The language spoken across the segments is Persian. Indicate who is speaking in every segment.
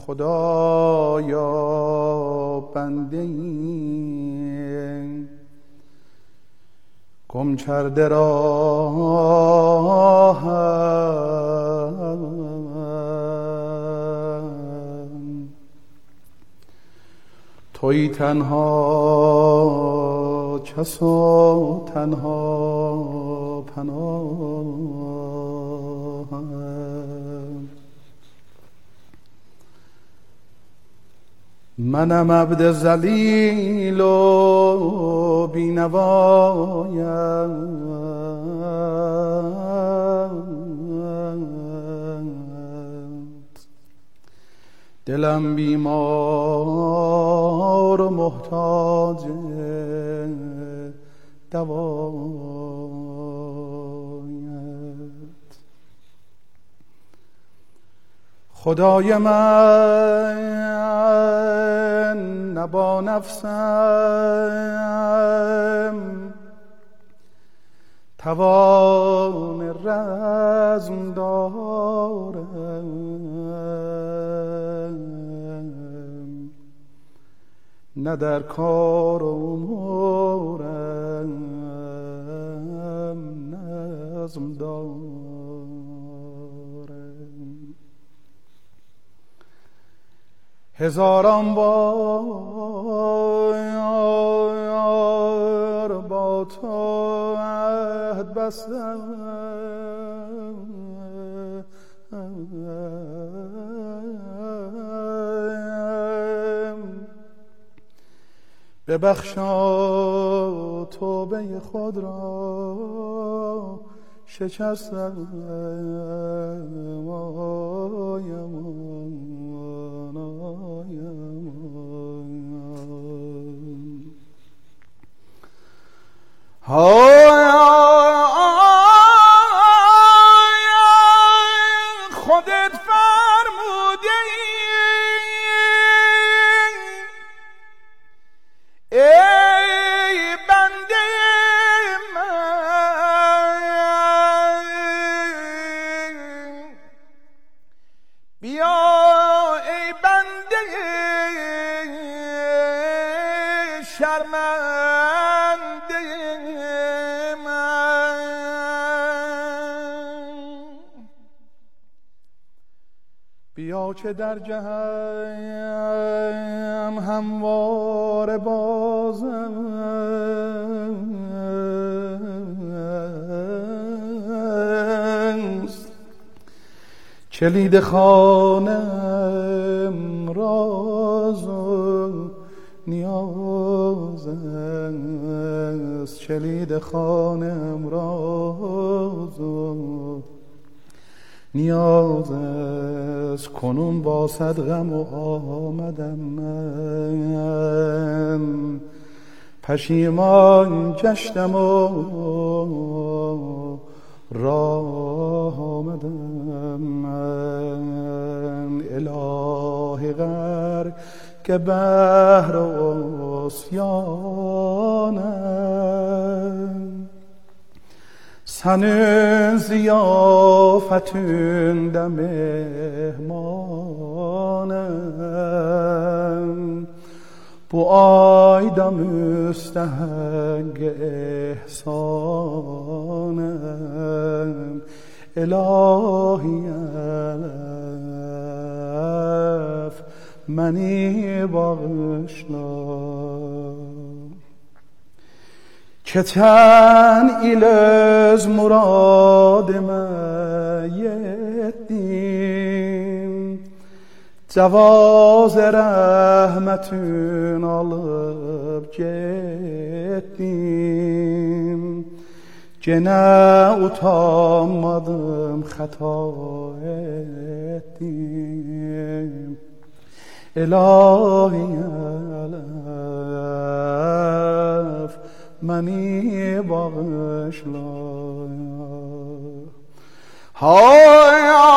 Speaker 1: خدایا بنده ایم گم کرده راهم، تویی تنها کس و تنها پناهم. منم عبد ذلیل و بینوایم، دلم بیمار و محتاج دوایت. خدای من نه با نفسم توان رزم دارم، نه در کار و امورم نظم دارم. هزاران بار با تو عهد بستم، ببخشا توبه خود را شکستم. خودت فرموده ای بنده من، بیا ای بنده شرمنده من، بیا که در جهنم همواره بازم، کلید خانم راز و نیاز است، کلید خانم راز و نیاز است. کنون با صد غم و آمدم من، پشیمان گشتم و راه آمدم من. الهی غرق که بحر عصیانم، سن ضیافتünde mehmanım, bu ayda müstehak ihsanım. İlahi elef məni bağışla, keçən il öz muradımə yetdim, cavaz rəhmətin alıb getdim. Genə utanmadım, xəta etdim. İlahi ələf məni bağışla. Hay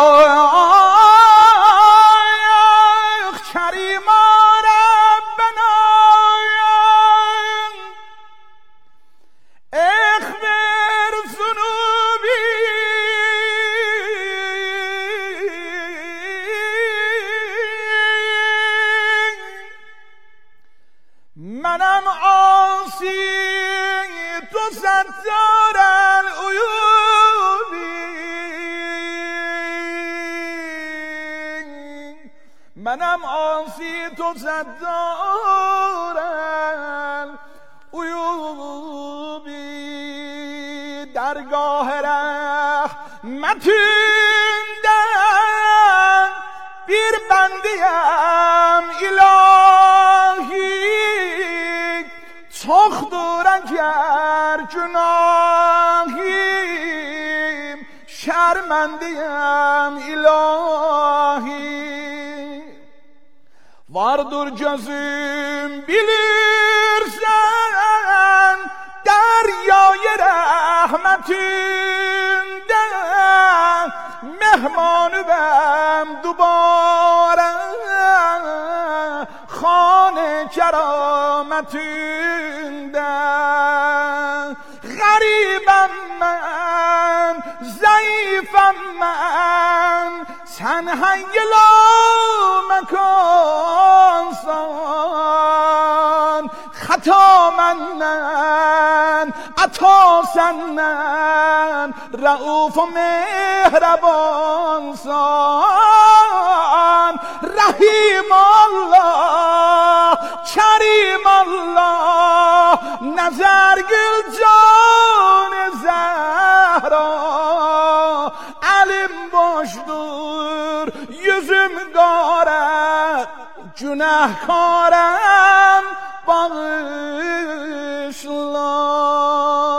Speaker 1: Kerima Rabbena اغفر ذنوبي منم عاصی تو ستار العیوبی، منم عاصی تو ستار العیوبی، درگاه رحمتیندن bir bendiyem ilahi, çoktur eğer günahim, şermendiyem ilahi. Vardır gözüm bilirsen deryayı rahmetinde, mehmanı bem dubare خانه کرامتinde. غریبم من ضعیفم من sen هنگلامکانسان، خطا منن عطا سنن رؤوف و مهربانسان. رحیم الله کریم الله نظرگل جان زهرا، علم باشدور yüzüm گارد günahkarım bağışla.